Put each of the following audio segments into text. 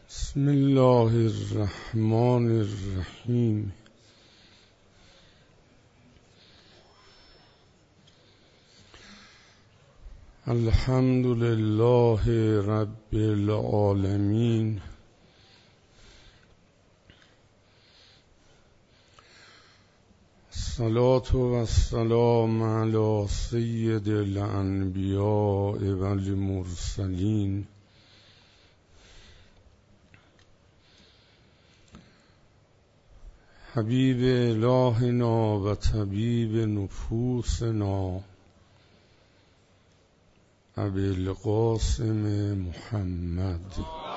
بسم الله الرحمن الرحیم. الحمد لله رب العالمین. الصلاة و السلام علی سید الانبیاء و المرسلین حبیب الهنا و طبیب نفوسنا ابی القاسم محمد.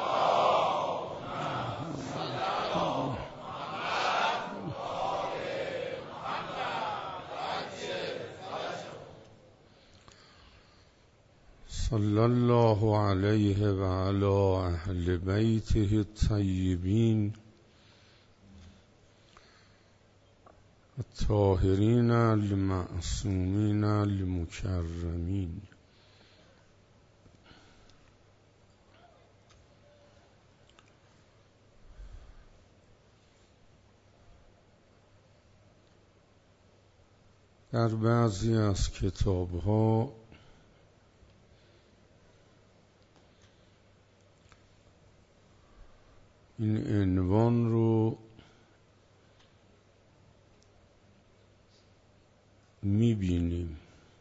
صلی الله علیه و علی اهل بیته الطیبین الطاهرین المعصومین المکرمین. در بعضی از کتاب‌ها این عنوان رو می‌بینیم: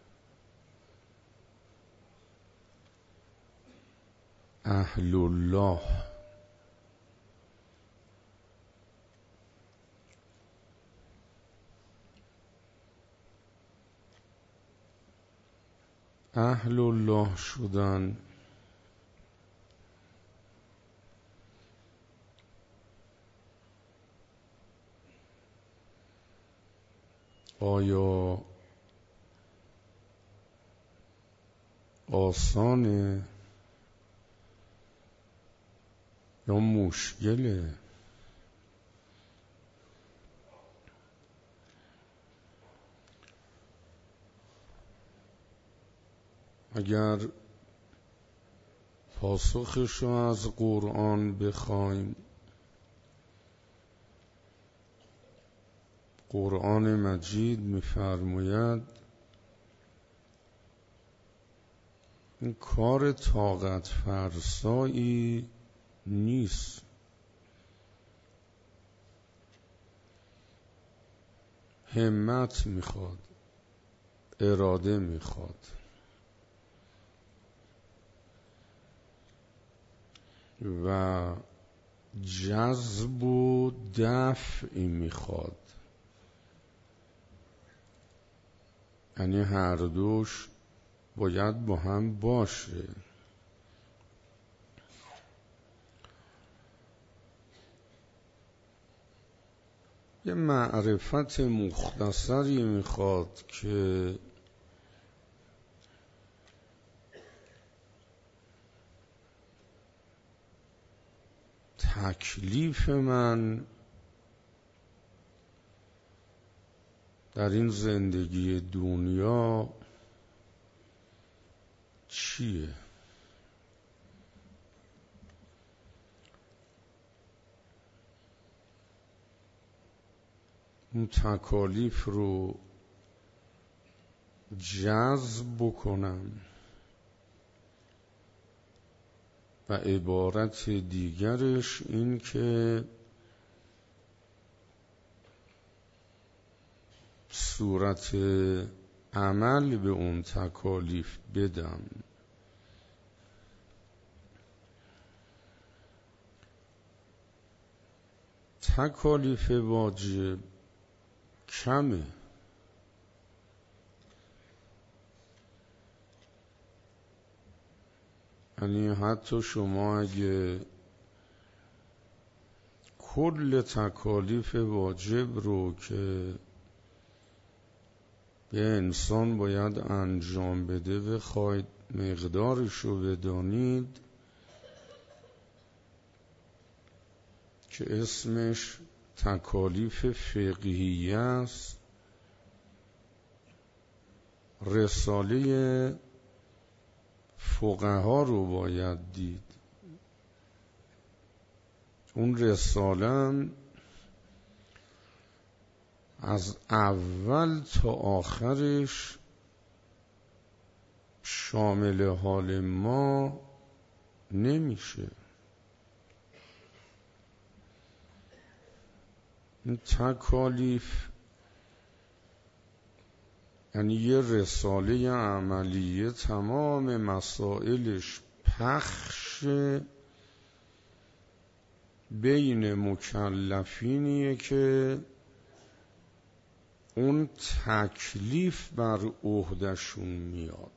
اهل الله. اهل الله شدن آیا آسانه یا مشکله؟ اگر پاسخش رو از قرآن بخوایم، قرآن مجید می‌فرماید این کار طاقت فرسایی نیست، همت میخواد، اراده میخواد و جذب و دفعی میخواد. یعنی هر دوش باید با هم باشه. یه معرفت مختصری میخواد که تکلیف من در این زندگی دنیا چیه؟ اون تکالیف رو جذب بکنم و عبارت دیگرش این که صورت عمل به اون تکالیف بدم. تکالیف واجب کمه، یعنی حتی شما اگه کل تکالیف واجب رو که یه انسان باید انجام بده بخواید مقدارش رو بدانید که اسمش تکالیف فقهیه است، رساله فقها رو باید دید. اون رسالم از اول تا آخرش شامل حال ما نمیشه. این تکالیف یعنی یه رساله عملیه، تمام مسائلش پخش بین مکلفینیه که اون تکلیف بر عهده‌شون میاد.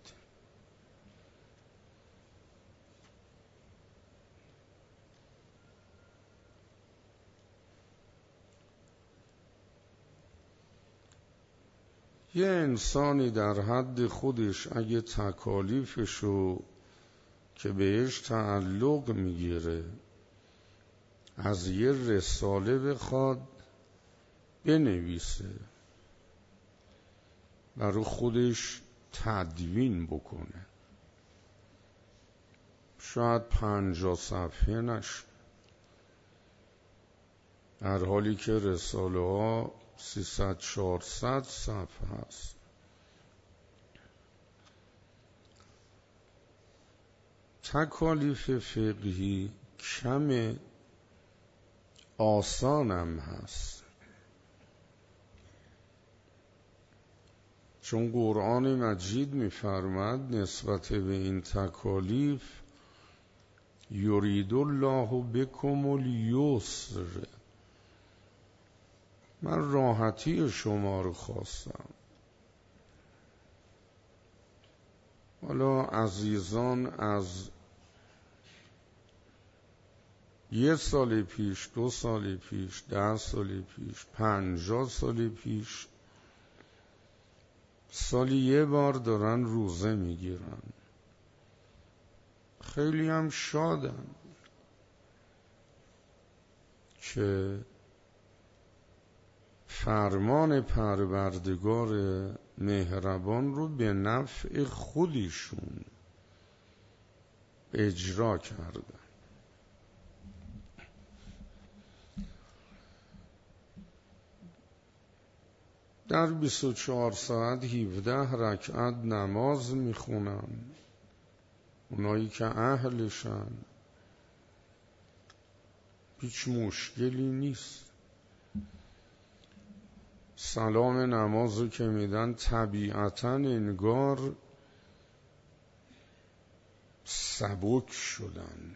یه انسانی در حد خودش اگه تکالیفشو که بهش تعلق میگیره از یه رساله بخواد بنویسه، برای خودش تدوین بکنه، شاید 50 صفحه نشه، در حالی که رساله ها 300-400 صفحه هست. تکالیف فقهی کم آسانم هست، چون قرآن مجید می‌فرماید نسبت به این تکالیف یرید الله بکم الیسر، من راحتی شما رو خواستم. حالا عزیزان از 1 سال پیش، 2 سال پیش، 10 سال پیش، 50 سال پیش، سالی یه بار دارن روزه میگیرن، خیلی هم شادن که فرمان پروردگار مهربان رو به نفع خودشون اجرا کردن. در 24 ساعت 17 رکعت نماز میخونن اونایی که اهلشن، هیچ مشکلی نیست. سلام نمازو که میدن طبیعتاً انگار سبک شدن.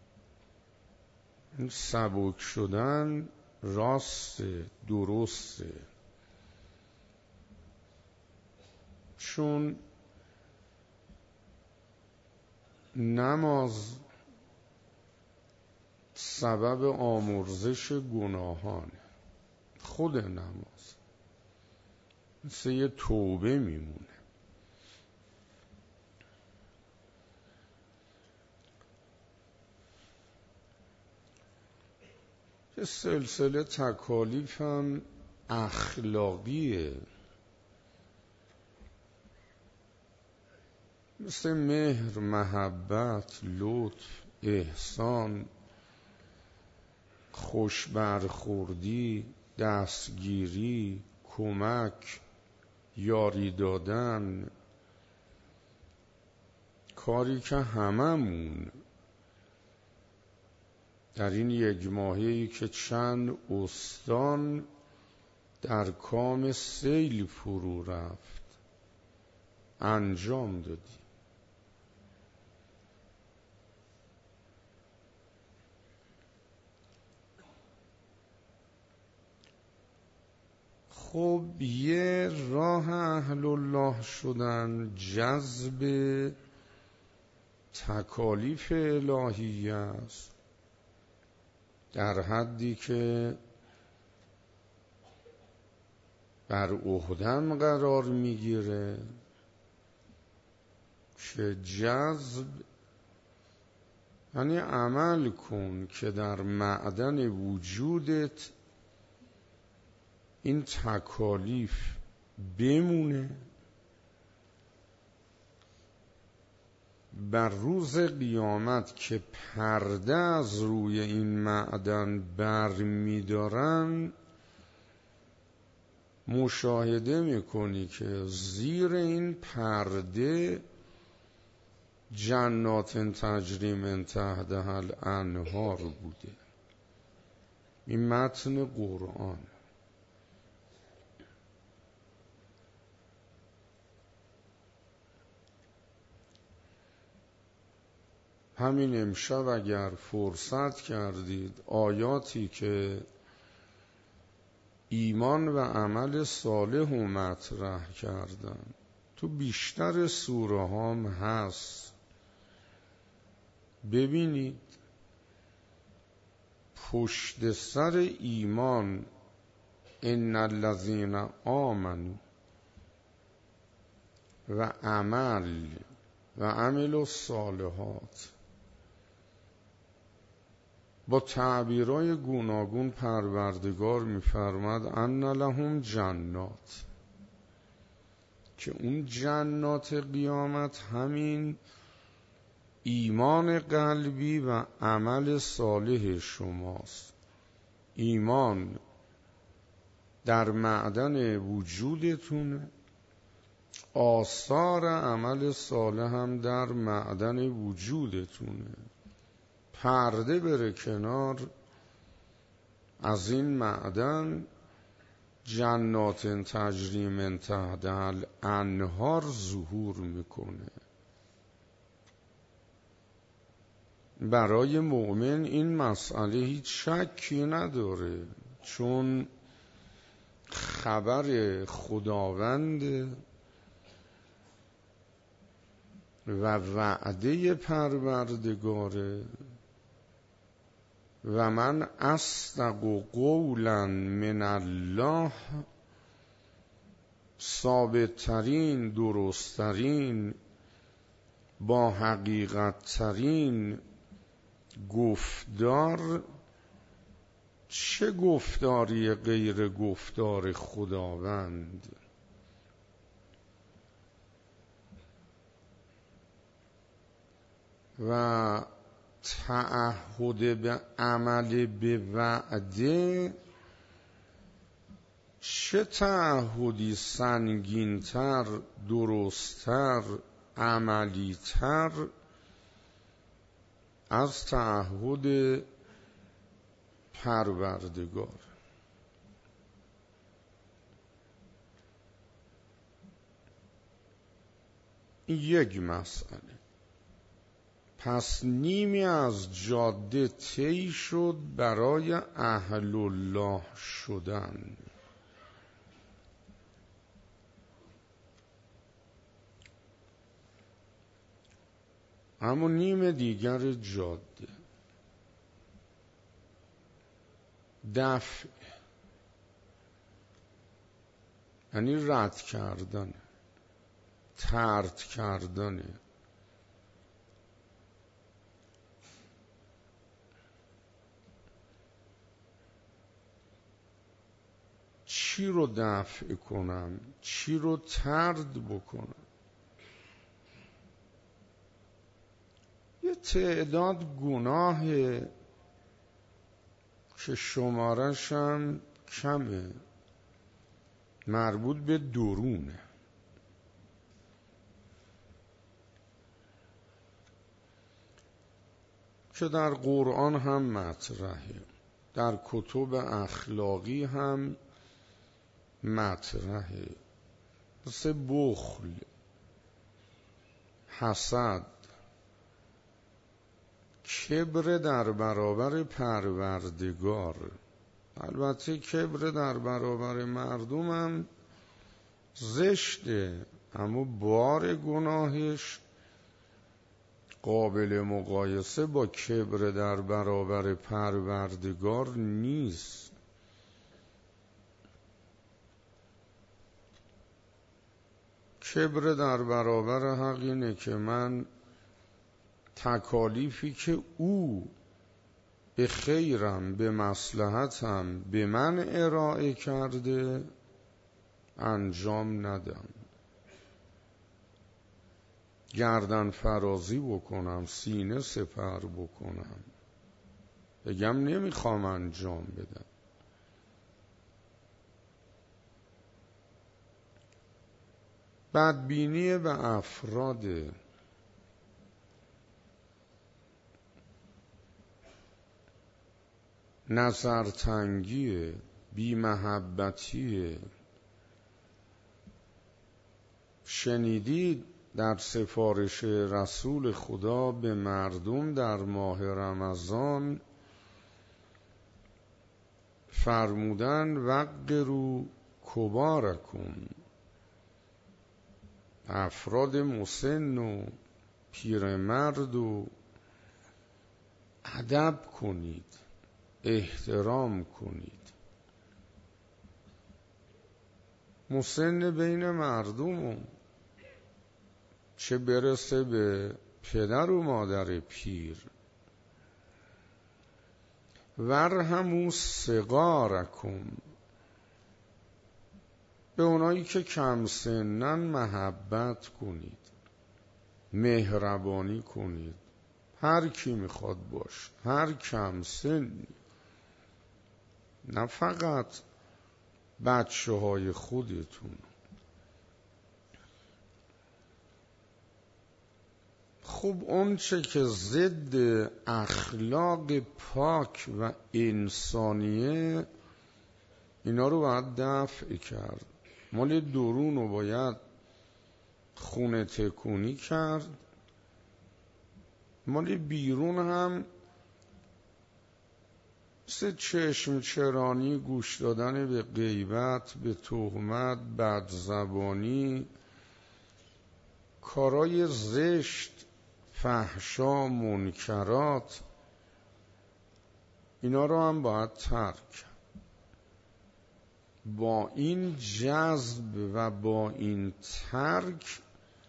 این سبک شدن راسته، درسته، چون نماز سبب آمرزش گناهانه. خود نماز مثل یه توبه میمونه. یه سلسله تکالیف هم اخلاقیه، مثل مهر، محبت، لطف، احسان، خوش برخوردی، دستگیری، کمک، یاری دادن، کاری که هممون در این 1 ماهه‌ای که چند استان در کام سیل فرو رفت انجام دادیم. خب یه راه اهل الله شدن جذب تکالیف الهی است، در حدی که بر عهدم قرار میگیره که جذب یعنی عمل کن که در معدن وجودت این تکالیف بمونه، بر روز قیامت که پرده از روی این معدن بر می‌دارن، مشاهده میکنی که زیر این پرده جنات تجری من تحتها الانهار بوده. این متن قرآن. همین امشب اگر فرصت کردید آیاتی که ایمان و عمل صالح رو مطرح کردن تو بیشتر سوره هم هست، ببینید پشت سر ایمان ان الذین آمنوا و عمل و عمل الصالحات با تعبیرهای گوناگون پروردگار می‌فرماد ان لهم جنات، که اون جنات قیامت همین ایمان قلبی و عمل صالح شماست. ایمان در معدن وجودتونه، آثار عمل صالح هم در معدن وجودتونه. پرده بره کنار، از این معدن جنات تجری من تحتها الانهار ظهور میکنه. برای مؤمن این مسئله هیچ شکی نداره، چون خبر خداوند و وعده پروردگاره و من اصدق قولا من الله، ثابت ترین، درست ترین، با حقیقت ترین گفتار چه گفتاری غیر گفتار خداوند؟ و تعهد به عمل به وعده چه تعهدی سنگین‌تر، درست‌تر، عملی‌تر از تعهد پروردگار؟ این یک مسئله. پس نیمی از جاده طی شد برای اهل الله شدن. اما نیم دیگر جاده دفع، یعنی رد کردن، طرد کردن. چی رو دفع کنم؟ چی رو طرد بکنم؟ یه تعداد گناه که شمارش هم کمه، مربوط به درونه، که در قرآن هم مطرحه، در کتب اخلاقی هم مطرحه، مثل بخل، حسد، کبر در برابر پروردگار. البته کبر در برابر مردم هم زشته، اما بار گناهش قابل مقایسه با کبر در برابر پروردگار نیست. کبر در برابر حق اینه که من تکالیفی که او به خیرم، به مصلحتم به من ارائه کرده انجام ندم. گردن فرازی بکنم، سینه سپر بکنم، بگم نمیخوام انجام بدم. بدبینی به افراد، نظرتنگی، بی‌محبتی. شنیدید در سفارش رسول خدا به مردم در ماه رمضان فرمودن وقروا کبارکم، افراد مسن و پیرمرد و ادب کنید، احترام کنید. مسن بین مردم، چه برسه به پدر و مادر پیر. ورحموا صغارکم، به اونایی که کم سنن محبت کنید، مهربانی کنید. هر کی میخواد باش، هر کم سنی، نه فقط بچه های خودتون. خب اون چه که ضد اخلاق پاک و انسانیه، اینا رو باید دفع کرد. مال درون رو باید خونه تکونی کرد، مال بیرون هم مثل چشم چرانی، گوش دادن به غیبت، به تهمت، بدزبانی، کارای زشت، فحشا، منکرات، اینا رو هم باید ترک. با این جذب و با این ترک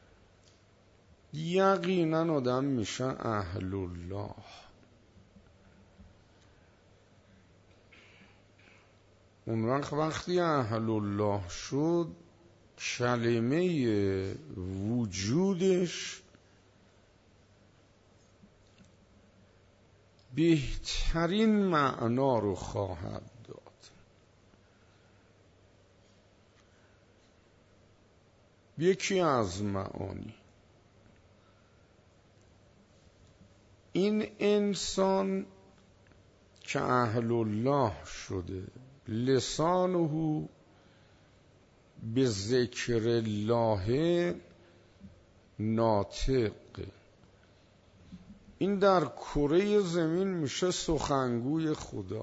یقینا آدم میشه اهل الله. اون وقتی اهل الله شد، کلمه وجودش بهترین معنا رو خواهد داد. یکی از معانی، این انسان که اهل الله شده، لسانه به ذکر الله ناطق، این در کره زمین میشه سخنگوی خدا.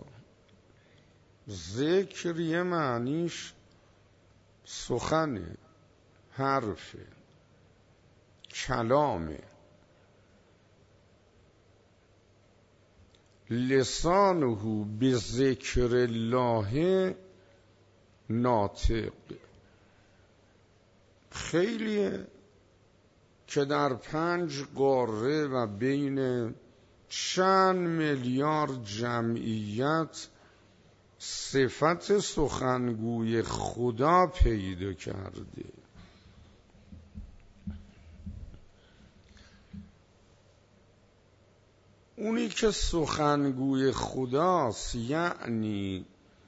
ذکر یه معنیش سخنه، حرفه، کلامه. لسانه به ذکر الله ناطق. خیلیه که در 5 قاره و بین چند میلیارد جمعیت صفت سخنگوی خدا پیدا کرده. اونی که سخنگوی خداست، یعنی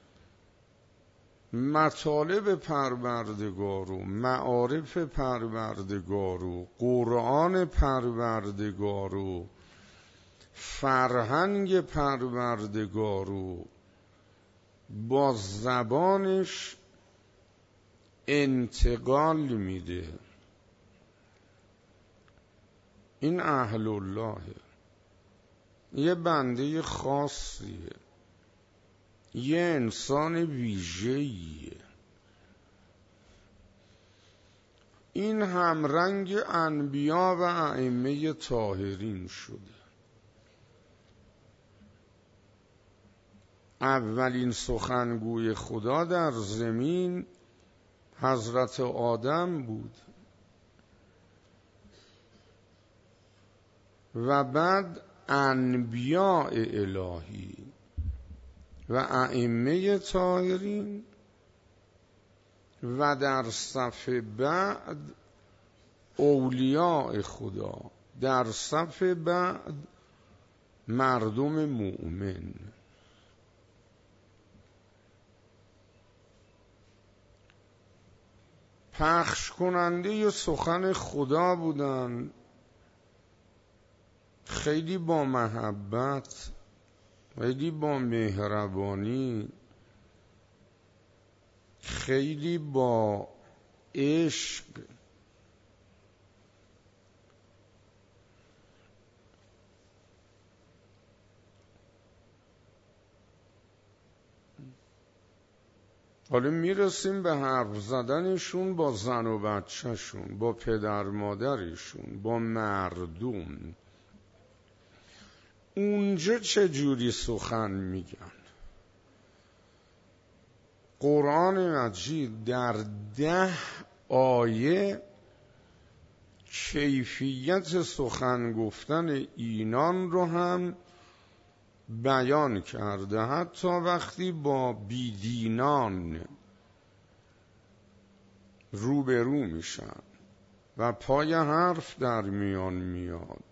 مطالب پروردگار و معارف پروردگار و قرآن پروردگار و فرهنگ پروردگار و با زبانش انتقال میده، این اهل الله، یه بنده خاصیه، یه انسان ویژه‌ایه. این همرنگ انبیا و ائمه طاهرین شده. اولین سخنگوی خدا در زمین حضرت آدم بود و بعد انبیاء الهی و ائمه طاهرین و در صف بعد اولیاء خدا، در صف بعد مردم مؤمن. پخش کننده سخن خدا بودن، خیلی با محبت، خیلی با مهربانی، خیلی با عشق. حالا میرسیم به حرف زدنشون با زن و بچهشون، با پدر مادرشون، با مردم. اونجا چه جوری سخن میگن؟ قرآن مجید در 10 آیه کیفیت سخن گفتن اینان رو هم بیان کرده. حتی وقتی با بیدینان روبرو میشن و پای حرف در میان میاد،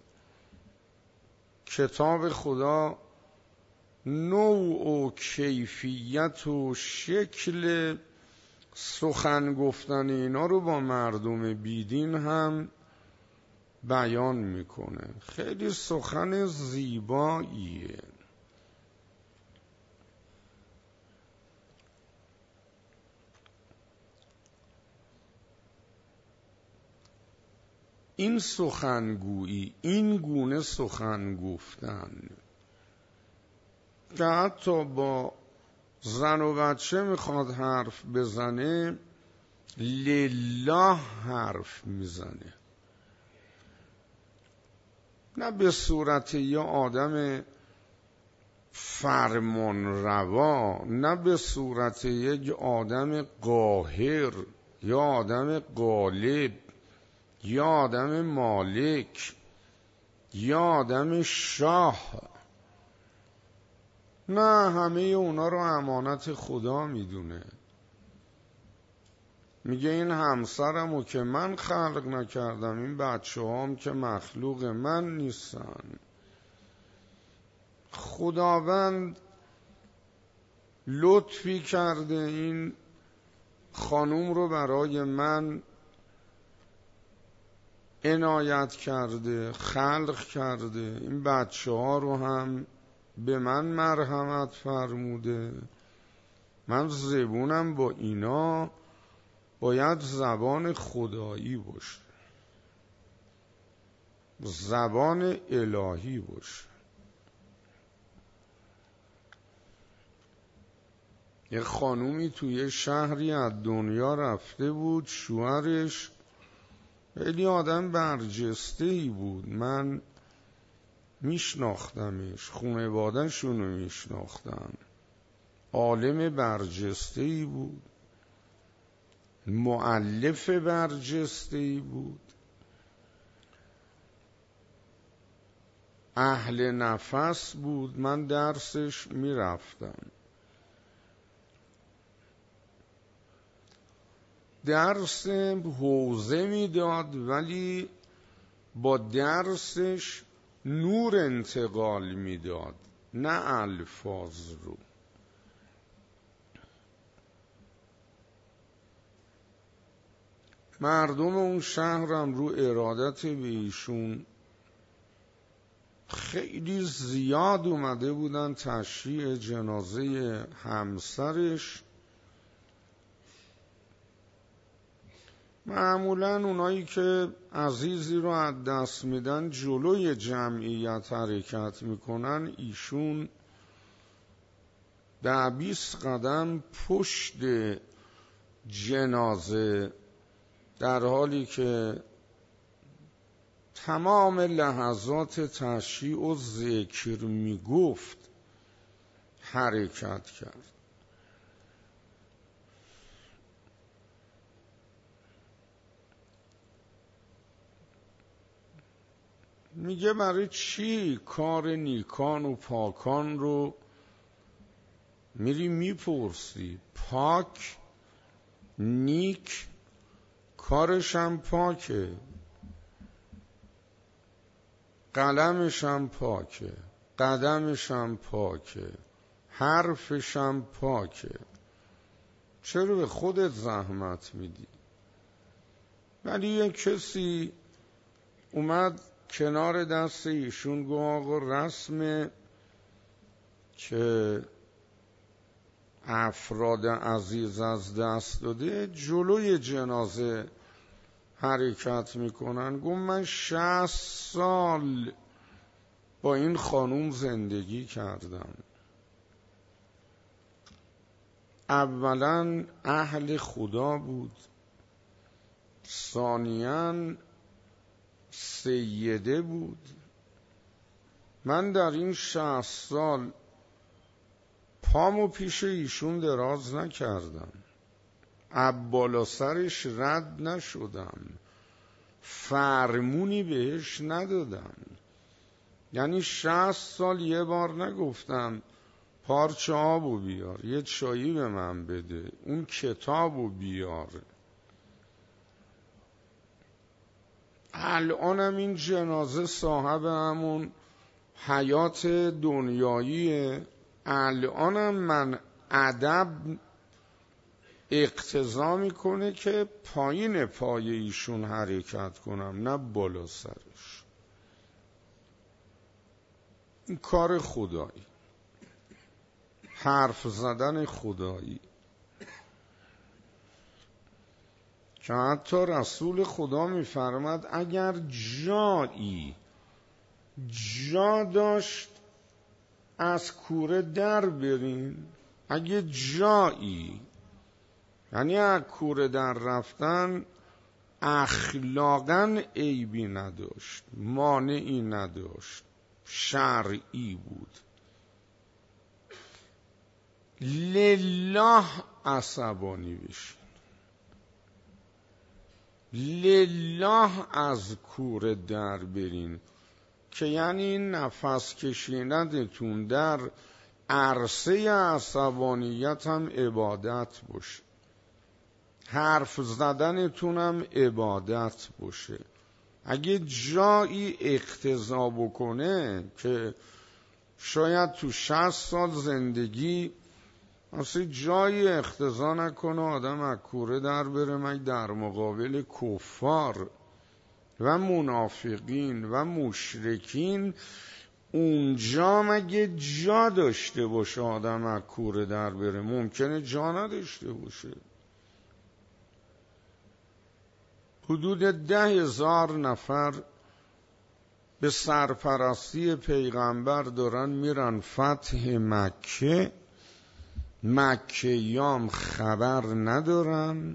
کتاب خدا نوع و کیفیت و شکل سخن گفتن اینا رو با مردم بیدین هم بیان میکنه. خیلی سخن زیباییه. این سخنگویی، این گونه سخن گفتن که حتی با زن و بچه میخواد حرف بزنه، لله حرف میزنه، نه به صورت یه آدم فرمان روا، نه به صورت یک آدم قاهر یا آدم غالب یا آدم مالک یا آدم شاه. نه، همه اونا رو امانت خدا میدونه. میگه این همسرمو که من خلق نکردم، این بچه هم که مخلوق من نیستن. خداوند لطفی کرده این خانوم رو برای من عنایت کرده، خلق کرده، این بچه ها رو هم به من مرحمت فرموده. من زبونم با اینا باید زبان خدایی باشه، زبان الهی باشه. یه خانومی توی شهری از دنیا رفته بود، شوهرش خیلی آدم برجسته‌ای بود. من میشناختمش، خانواده‌شون رو میشناختم. عالم برجسته‌ای بود، مؤلف برجسته‌ای بود، اهل نفس بود. من درسش میرفتم، درس حوزه میداد، ولی با درسش نور انتقال میداد، نه الفاظ رو. مردم اون شهرم رو ارادت به ایشون خیلی زیاد اومده بودن تشییع جنازه همسرش. معمولاً اونایی که عزیزی رو از دست میدن جلوی جمعیت حرکت میکنن، ایشون 10-20 قدم پشت جنازه، در حالی که تمام لحظات تشییع و ذکر میگفت حرکت کرد. میگه برای چی کار نیکان و پاکان رو میری میپرسی؟ پاک، نیک، کارش هم پاکه، قلمشم پاکه، قدمشم پاکه، حرفشم پاکه. چرا به خودت زحمت میدی؟ ولی یک کسی اومد کنار دست ایشون گفت آقا رسم که افراد عزیز از دست داده جلوی جنازه حرکت میکنن. گفت من 60 سال با این خانوم زندگی کردم. اولا اهل خدا بود، ثانیاً سیده بود. من در این 60 سال پامو پیش ایشون دراز نکردم، بالا سرش رد نشدم، فرمونی بهش ندادم. یعنی 60 سال یه بار نگفتم پارچه آبو بیار، یه چایی به من بده، اون کتابو بیار. الانم این جنازه صاحب همون حیات دنیاییه. الانم من ادب اقتضا میکنه که پایین پای ایشون حرکت کنم، نه بالا سرش. این کار خدایی، حرف زدن خدایی، که حتی رسول خدا میفرماد اگر جایی جا داشت از کوره در برین، اگه جایی، یعنی از کوره در رفتن اخلاقاً عیبی نداشت، مانعی نداشت، شرعی بود، لله عصبانی بشین، لله از کوره در برین، که یعنی نفس کشیدنتون در عرصه عصبانیت هم عبادت باشه، حرف زدنتون هم عبادت باشه. اگه جایی اقتضا بکنه که شاید تو 60 سال زندگی اصلا جایی اقتضا نکنه آدم از کوره در بره، مگه در مقابل کفار و منافقین و مشرکین اونجا مگه جا داشته باشه آدم از کوره در بره؟ ممکنه جا نداشته باشه. حدود 10,000 نفر به سرپرستی پیغمبر دارن میرن فتح مکه، مکیام خبر ندارن.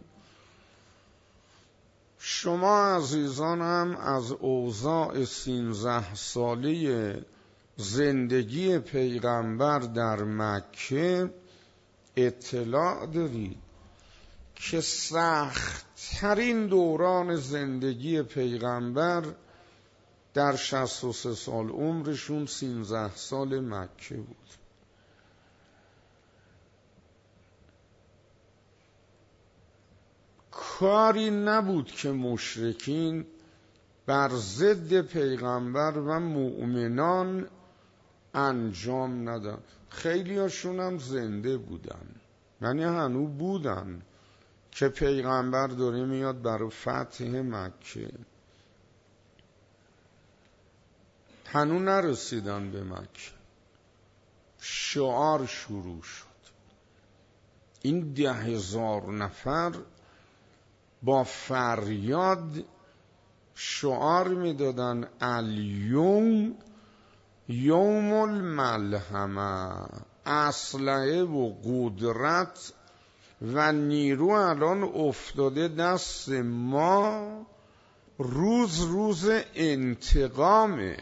شما عزیزان هم از اوضاع 13 ساله زندگی پیغمبر در مکه اطلاع دارید که سخت‌ترین دوران زندگی پیغمبر در 63 سال عمرشون 13 سال مکه بود. کاری نبود که مشرکین بر ضد پیغمبر و مؤمنان انجام ندن. خیلی هاشون هم زنده بودن، یعنی هنوز بودن که پیغمبر داره میاد برای فتح مکه، هنوز نرسیدن به مکه. شعار شروع شد. این 10,000 نفر با فریاد شعار میدادن الیوم یوم الملحمه، اسلحه و قدرت و نیرو الان افتاده دست ما، روز انتقامه.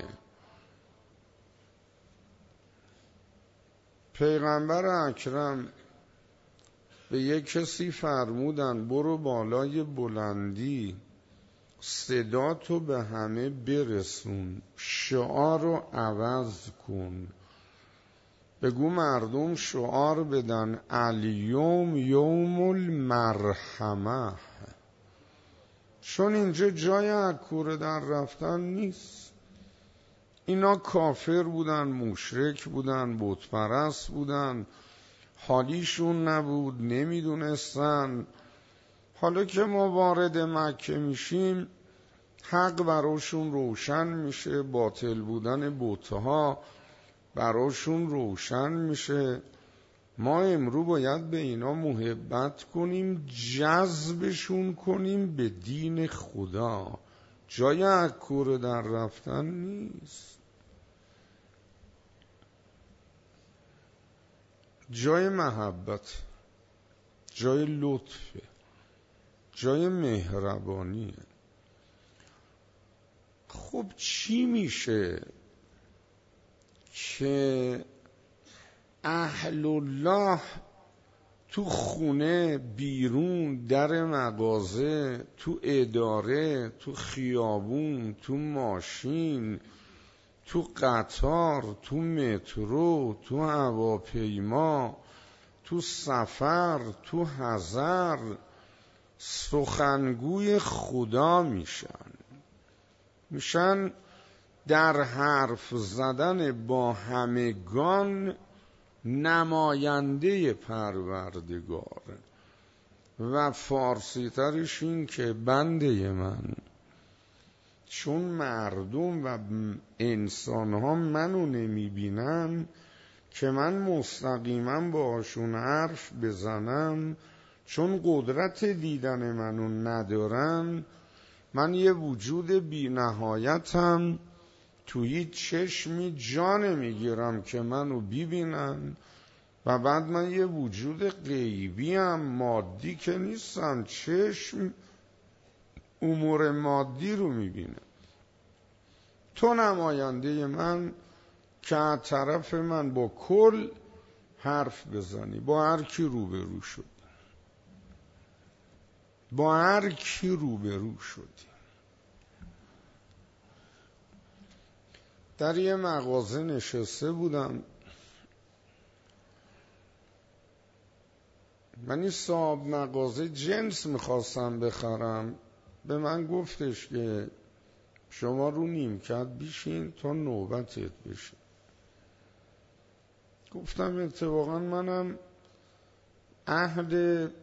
پیغمبر اکرم به یک کسی فرمودن برو بالای بلندی صداتو به همه برسون، شعار رو عوض کن، بگو مردم شعار بدن الیوم یوم المرحمه، چون اینجا جای از کوره در رفتن نیست. اینا کافر بودن، مشرک بودن، بت پرست بودن، حالیشون نبود، نمیدونستن. حالا که ما وارد مکه میشیم حق براشون روشن میشه، باطل بودن بتها براشون روشن میشه. ما امرو باید به اینا محبت کنیم، جذبشون کنیم به دین خدا. جای عکور در رفتن نیست، جای محبت، جای لطف، جای مهربانیه. خب چی میشه که اهل الله تو خونه، بیرون، در مغازه، تو اداره، تو خیابون، تو ماشین، تو قطار، تو مترو، تو هواپیما، تو سفر، تو حضر سخنگوی خدا میشن در حرف زدن با همگان نماینده پروردگار. و فارسی ترش این که بنده من، چون مردم و انسان ها منو نمیبینن که من مستقیما باشون حرف بزنم، چون قدرت دیدن منو ندارن، من یه وجود بی نهایتم، توی چشمی جان میگیرم که منو ببینن. و بعد من یه وجود غیبی ام، مادی که نیستم، چشم امور مادی رو میبینه. تو نماینده من که از طرف من با کل حرف بزنی، با هر کی روبرو شد، با هر کی روبرو شدی. در یه مغازه نشسته بودم، من این صاحب مغازه جنس میخواستم بخرم، به من گفتش که شما رو نیمکت بشین تا نوبتت بشه. گفتم اتفاقا منم عهد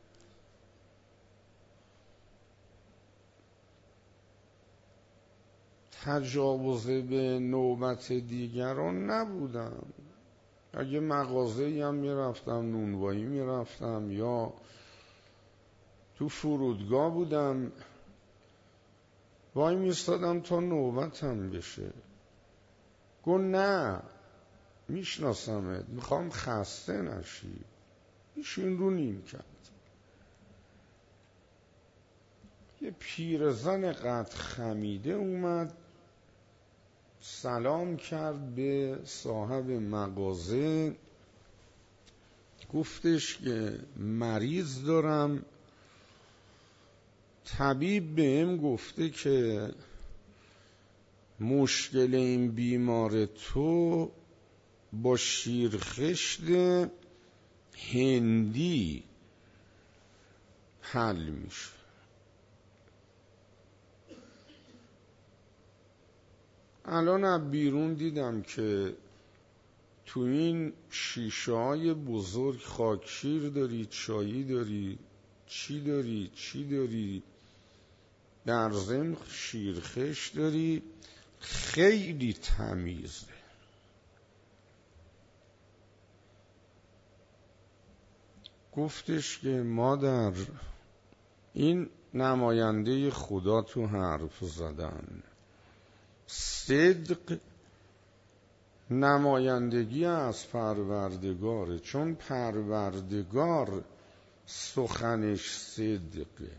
تجاوز به نوبت دیگران نبودم. اگه مغازه‌ای هم میرفتم، نونوایی میرفتم یا تو فرودگاه بودم، وای میستادم تا نوبتم بشه. گفت نه، میشناسمت، میخوام خسته نشی، ایشون رو نیمکت. یه پیرزن قد خمیده اومد، سلام کرد به صاحب مغازه، گفتش که مریض دارم، طبیب بهم گفته که مشکل این بیمار تو با شیرخشت هندی حل میشه. الان از بیرون دیدم که تو این شیشه های بزرگ خاکشیر داری، چایی داری، چی داری، در ضمن شیرخشت داری، خیلی تمیزه. گفتش که مادر، این نماینده خدا تو حرف زدن، صدق نمایندگی از پروردگاره، چون پروردگار سخنش صدقه.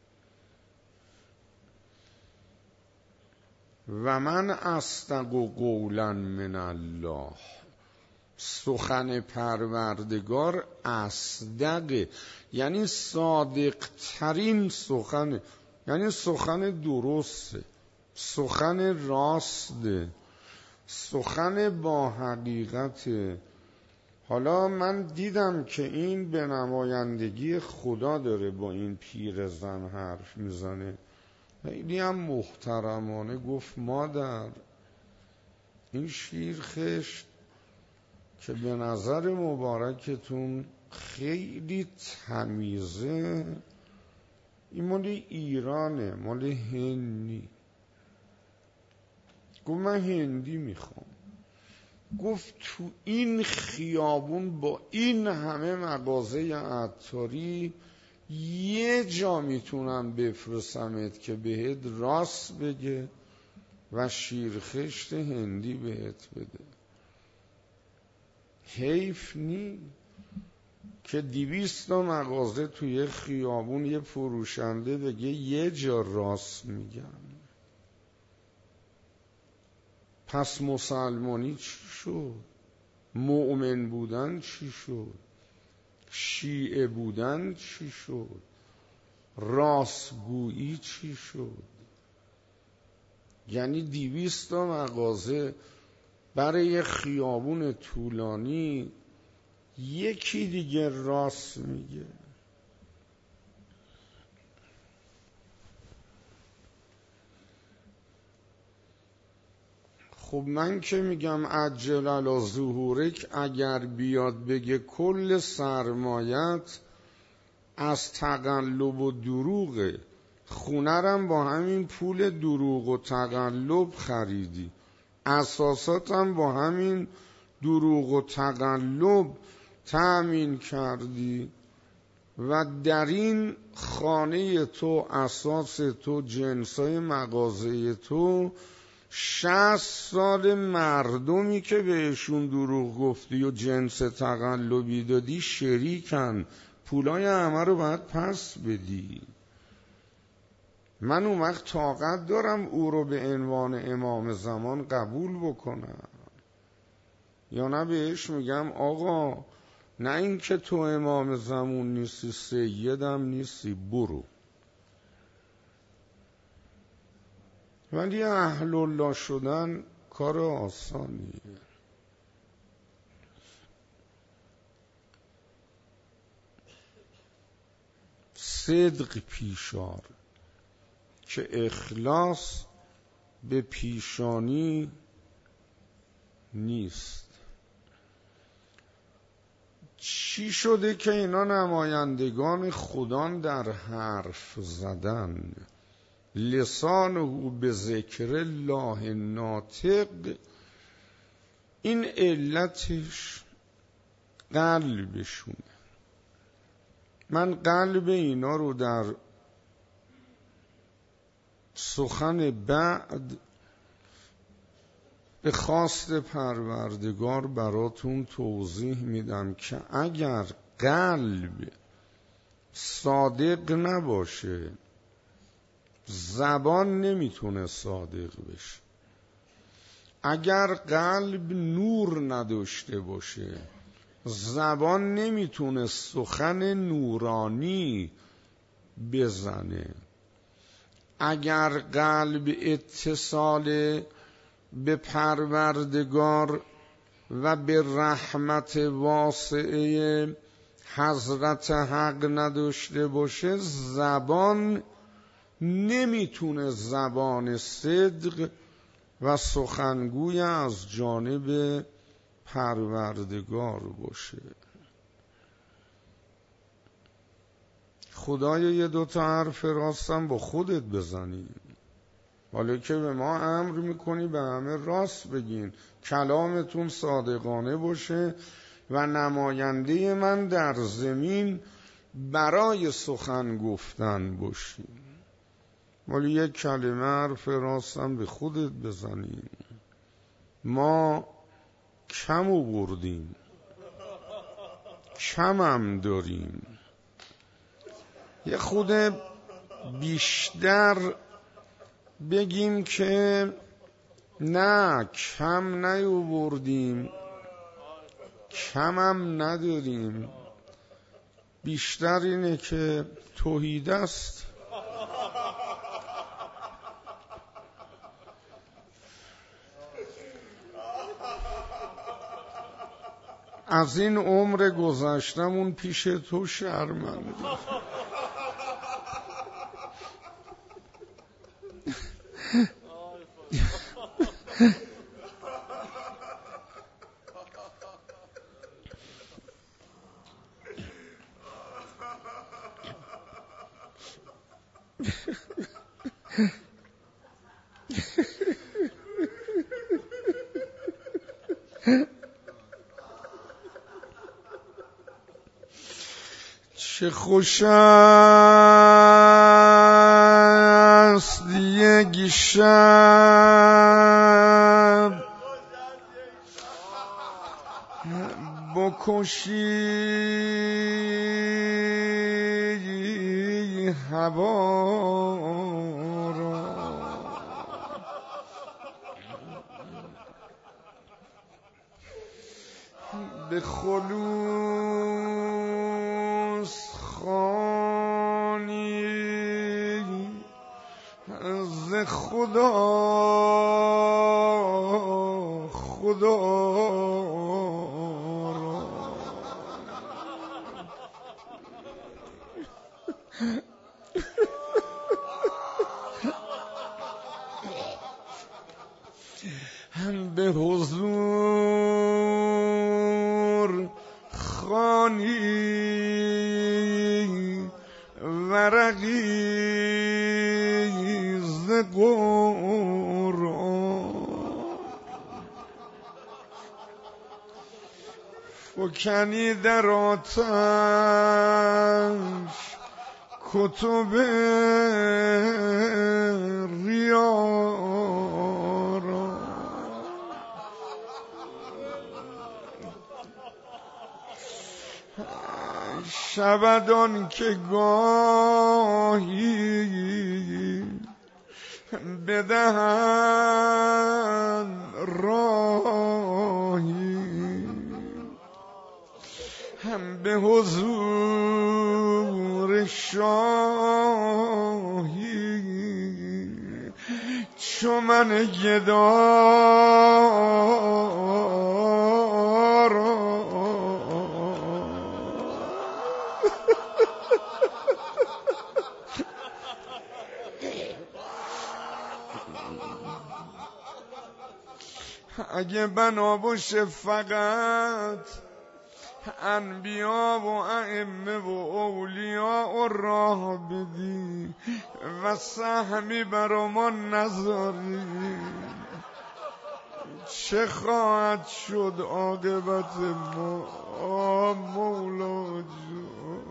و من اصدق قولا من الله، سخن پروردگار اصدقه، یعنی صادق ترین سخن، یعنی سخن درسته، سخن راسته، سخن با حقیقته. حالا من دیدم که این به نمایندگی خدا داره با این پیرزن حرف میزنه. خیلی هم محترمانه گفت مادر، این شیرخشت که به نظر مبارکتون خیلی تمیزه، این مال ایرانه، مال هندی. گفت من هندی میخوام. گفت تو این خیابون با این همه مغازه عطاری یه جا میتونم بفرستمت که بهت راست بگه و شیرخشت هندی بهت بده. حیف نی که 200 تا مغازه توی خیابون یه فروشنده بگه یه جا راست میگن. پس مسلمانی چی شد؟ مؤمن بودن چی شد؟ شیعه بودن چی شد؟ راستگویی چی شد؟ یعنی 200 تا مغازه برای خیابون طولانی یکی دیگه راست میگه. خب من که میگم عجل علی ظهورک، اگر بیاد بگه کل سرمایت از تقلب و دروغه، خونرم با همین پول دروغ و تقلب خریدی، اساساتم با همین دروغ و تقلب تأمین کردی و در این خانه تو، اساس تو، جنسای مغازه تو 60 سال مردمی که بهشون دروغ گفتی و جنس تقلبی دادی شریکن، پولای همه رو باید پس بدی. من اون وقت طاقت دارم او رو به عنوان امام زمان قبول بکنم، یا نه بهش میگم آقا نه این که تو امام زمان نیستی، سیدم نیستی، برو. ولی اهل الله شدن کار آسانیه. صدق پیشار که اخلاص به پیشانی نیست. چی شده که اینا نمایندگان خدان در حرف زدن، لسانه به ذکر الله ناطق، این علتش قلبشونه. من قلب اینا رو در سخن بعد به خواست پروردگار براتون توضیح میدم که اگر قلب صادق نباشه زبان نمیتونه صادق بشه. اگر قلب نور نداشته باشه زبان نمیتونه سخن نورانی بزنه. اگر قلب اتصال به پروردگار و به رحمت واسعه حضرت حق نداشته باشه زبان نمیتونه زبان صدق و سخنگوی از جانب پروردگار باشه. خدایا یه 2 تا حرف راستم با خودت بزنیم، حالا که به ما امر میکنی به همه راست بگین، کلامتون صادقانه باشه و نماینده من در زمین برای سخن گفتن باشی. ولی یک کلمه حرف راستم به خودت بزنیم. ما کم آوردیم، کم هم داریم، یه خود بیشتر بگیم که نه کم نیاوردیم، کم هم نداریم، بیشتر اینه که توحید است. از این عمر گذشتمون پیش تو شرمنده. چه خوش است یک شب بکشی هوا را، به خلوص خوانی ز خدا را. هم به حضور خوانی ورقی ز قرآن، فکنی در آتش کتب ریا را. شود آن که گاهی بدهند راهی، هم به حضور شاهی چو من گدا را. اگه بنا باشه فقط انبیا و ائمه و اولیاء راه بدی و سهمی برمان نذاری، چه خواهد شد عاقبت ما مولا جان؟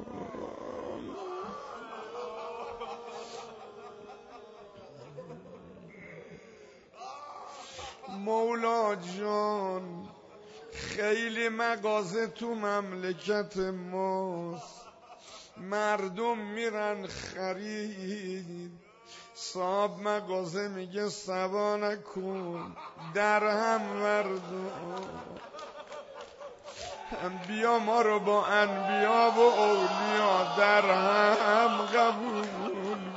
مولا جان خیلی مغازه تو مملکت ماست، مردم میرن خرید، صاحب مغازه میگه سبا نکن، در هم وردن، بیا ما رو با انبیا و اولیا در هم قبول کن.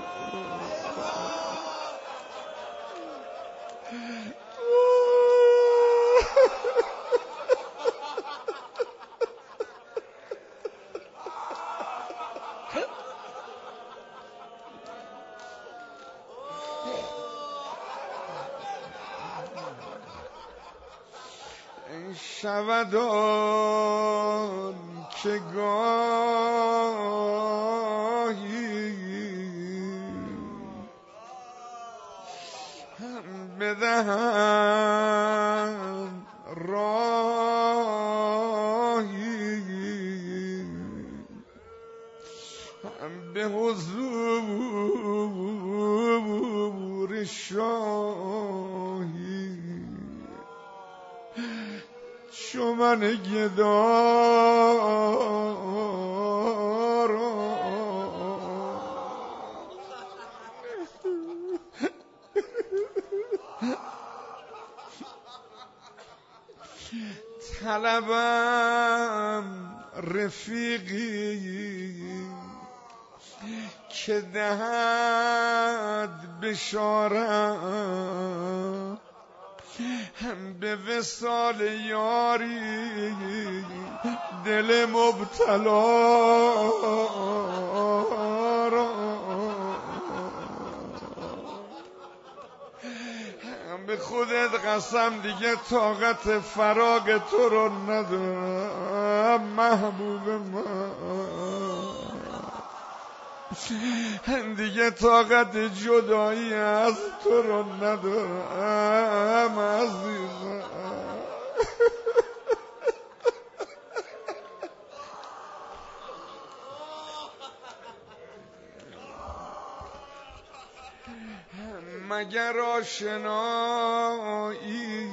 شود آن که گاهی بدهند راهی، به حضور شاهی چو من گدا را. طلبم رفیقی که دهد بشارت به وصال یاری دل مبتلا را. به خودت قسم دیگه طاقت فراق تو رو ندارم محبوب من. دیگه طاقت جدایی از تو رو ندارم عزیزم. مگر آشنایی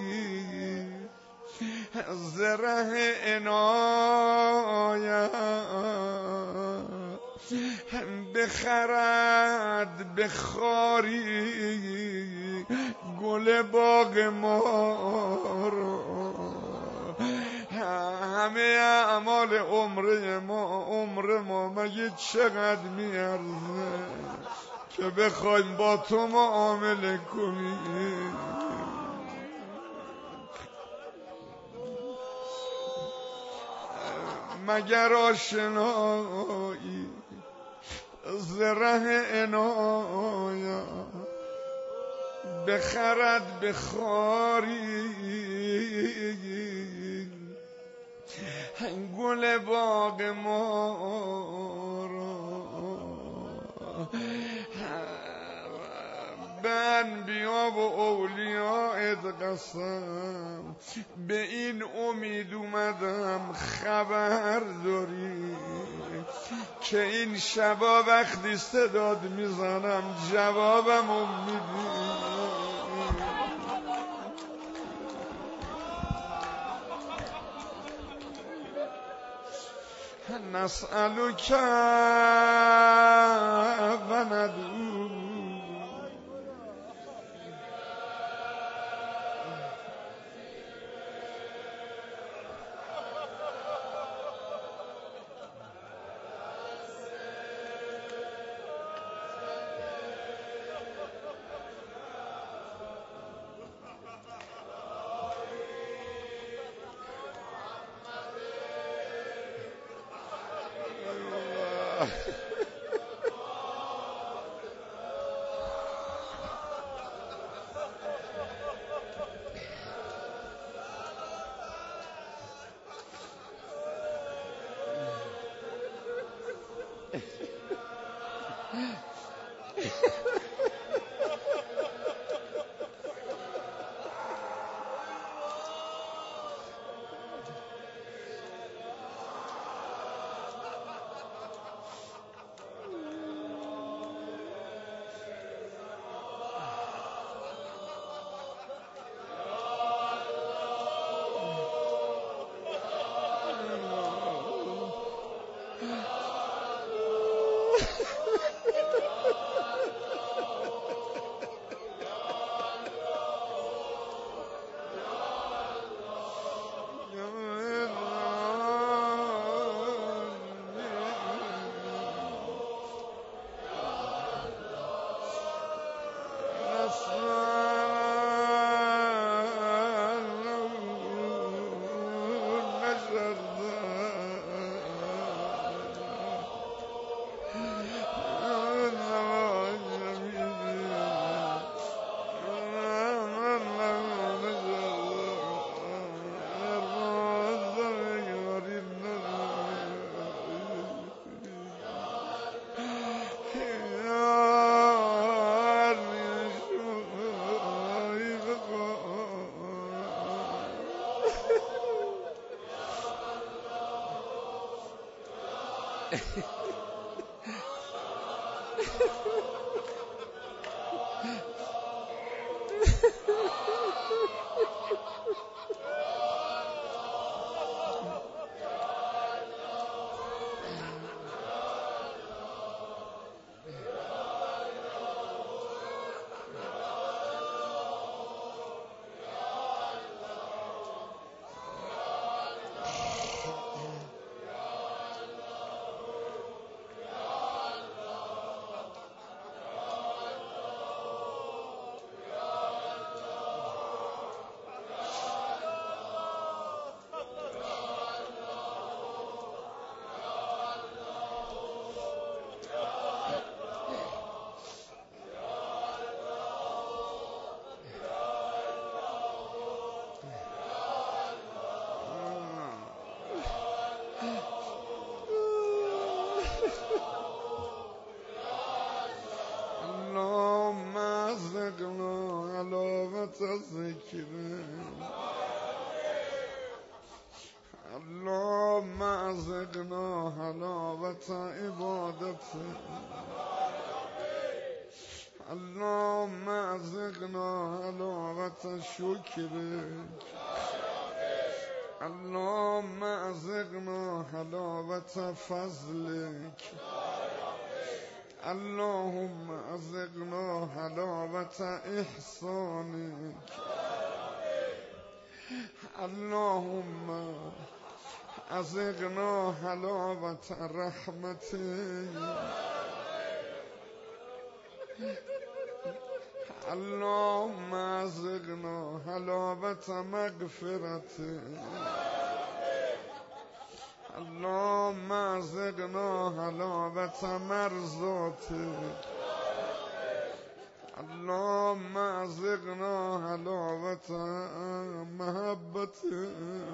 زره عنایت بخرد به خاری گل باغ ما رو. همه اعمال عمر ما مگه چقدر میارزه که بخوایم با تو معامله کنیم؟ مگر آشنایی زره عنایت بخرد به خاری گل باغ ما را. به انبیا و اولیاء قسم به این امید اومدم خبر داری که این شبا وقتی صداد میزنم جوابم میدی. نسألك و ندعو ذکره اللهم ازقنا حلاوت عبادته اللهم ازقنا حلاوت شکرک اللهم ازقنا حلاوت فضلک اللهم ازقنا حلاوت احسانک اللهم ازقنا حلاوت رحمتک اللهم ازقنا حلاوت مغفرتک اللهم ازقنا حلاوت مرضاتک اللهم ازقنا حلاوت محبتک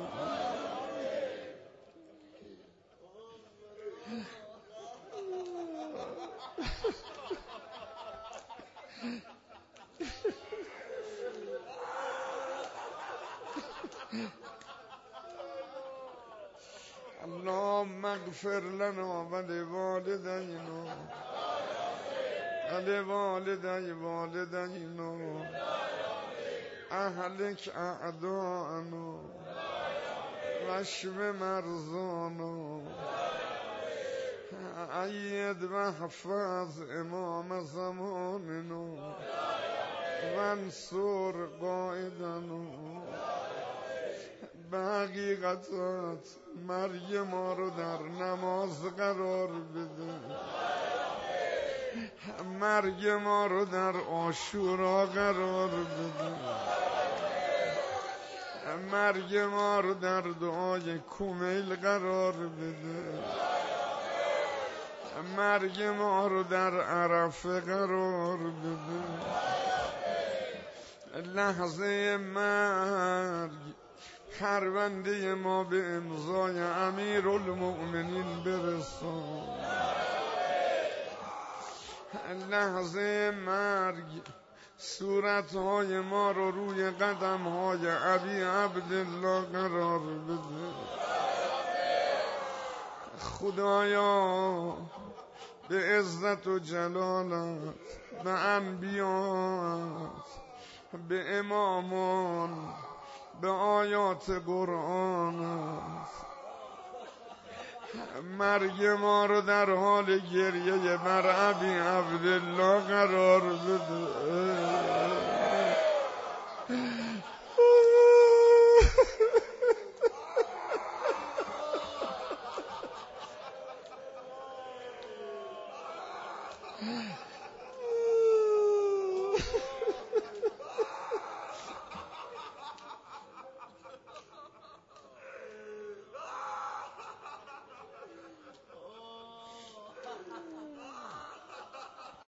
اللهم اغفر لنا ولوالدينا ولوالدينا اهلك اعداءنا واشف مرضانا أيد واحفظ امام زماننا وانصر قائدنا به حقیقتات مرگ ما رو در نماز قرار بده مرگ ما رو در عاشورا قرار بده مرگ ما رو در دعای کمیل قرار بده مرگ ما رو در عرفه قرار بده لحظه مرگ پرونده ما به امضای امیرالمؤمنین برسان لحظه مرگ صورتهای ما رو روی قدمهای ابی عبدالله قرار بده خدایا به عزت و جلالت به انبیات به امامان به آیات قرآنت مرگ ما رو در حال گریه بر ابی عبدالله قرار بده